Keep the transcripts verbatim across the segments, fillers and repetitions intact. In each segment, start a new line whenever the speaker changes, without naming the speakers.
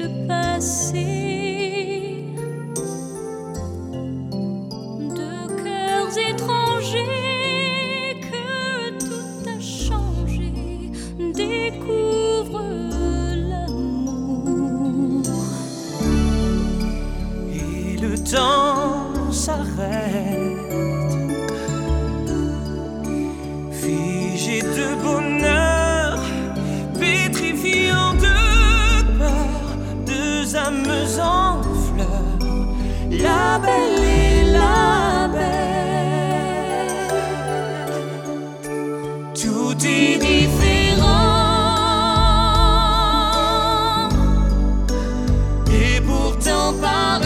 le passé. Deux cœurs étrangers que tout a changé découvrent l'amour.
Et le temps s'arrête, figé de bonheur, pétrifiant de peur, deux âmes en fleurs, la belle et la bête. Tout est différent et pourtant pareil.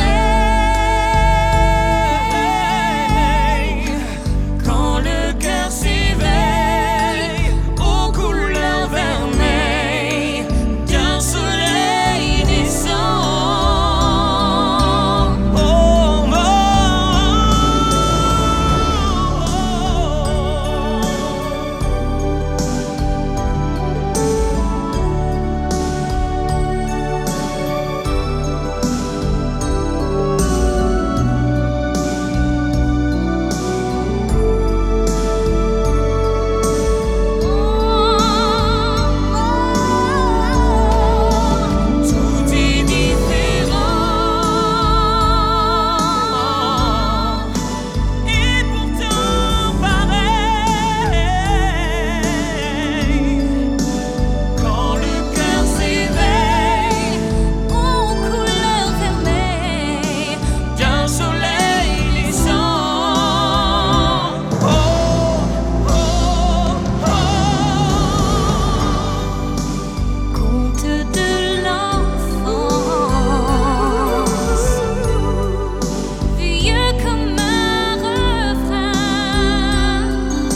Quand le cœur s'éveille aux couleurs vermeilles d'un soleil naissant. Oh, oh, oh. Tout est différent et pourtant pareil. Quand le cœur s'éveille aux couleurs vermeilles d'un soleil naissant. Oh, oh, oh.
Conte de l'enfance, vieux comme un refrain,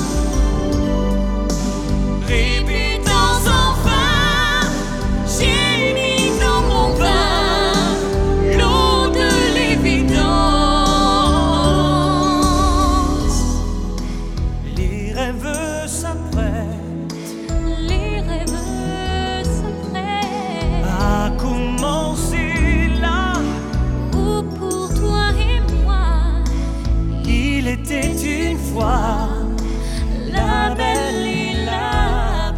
Répétant sans fin, j'ai mis dans mon vin l'eau de l'évidence. Les rêves s'apprêtent
les rêves s'apprêtent.
à commencer là.
Où pour toi et moi,
Il était une fois la belle et la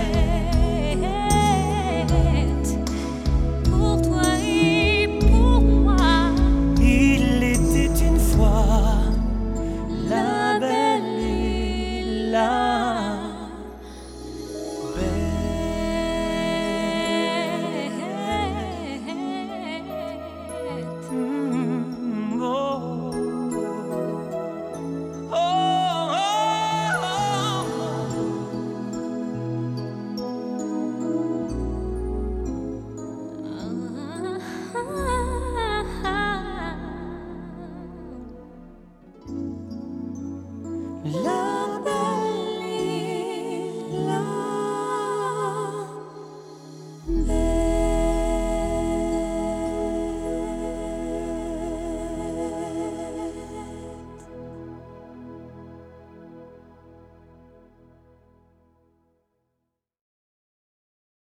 bête.
pour toi et pour moi,
Il était une fois la belle et la bête. Mm, oh. Oh, oh, oh. La